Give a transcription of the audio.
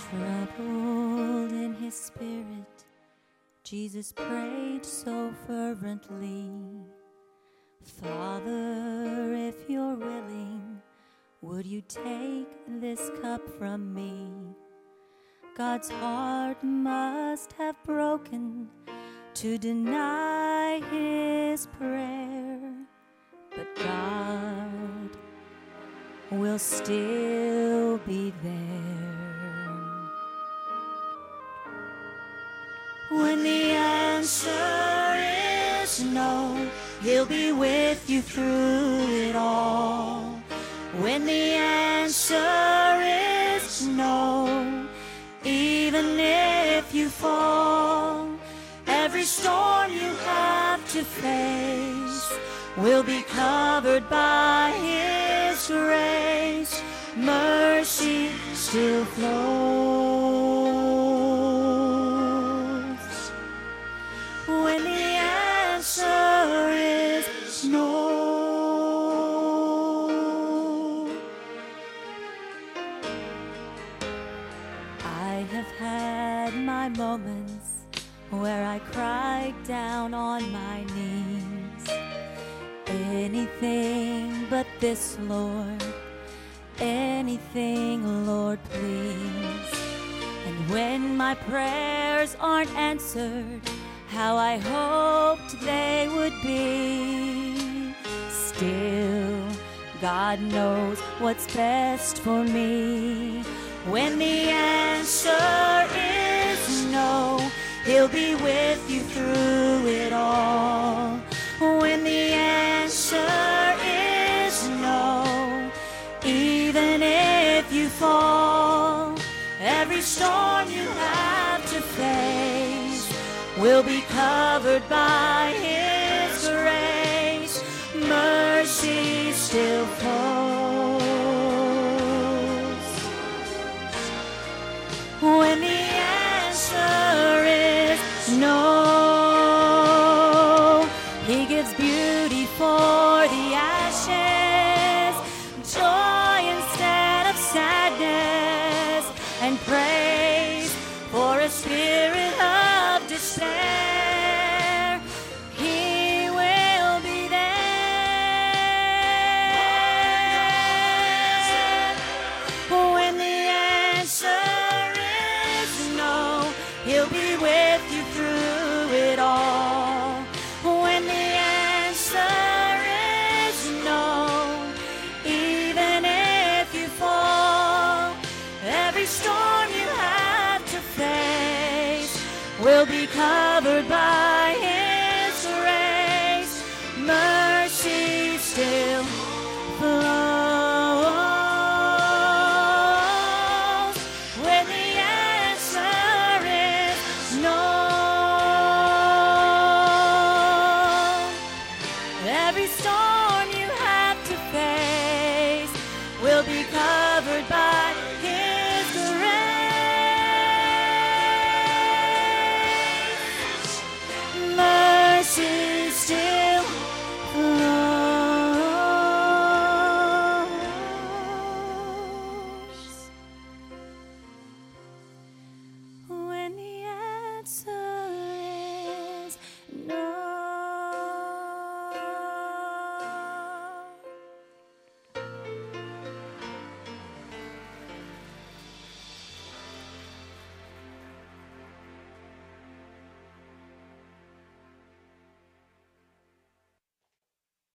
Troubled in his spirit, Jesus prayed so fervently, Father, if you're willing, would you take this cup from me? God's heart must have broken to deny his prayer, but God will still be there. When the answer is no, he'll be with you through it all. When the answer is no, even if you fall, every storm you have to face will be covered by his grace. Mercy still flows. When the answer is no. I have had my moments where I cried down on my knees. Anything but this, Lord. Anything, Lord, please. And when my prayers aren't answered how I hoped they would be, still, God knows what's best for me. When the answer is no, he'll be with you through it all. When the answer is no, even if you fall, every storm you have to face will be covered by his grace. Mercy still flows. When the answer is no, he gives beauty for the ashes, joy instead of sadness, and praise for a spirit of despair. He will be there. When the answer is no, he'll be with you through it all. When the answer is no, even if you fall, every storm you have to face will be covered by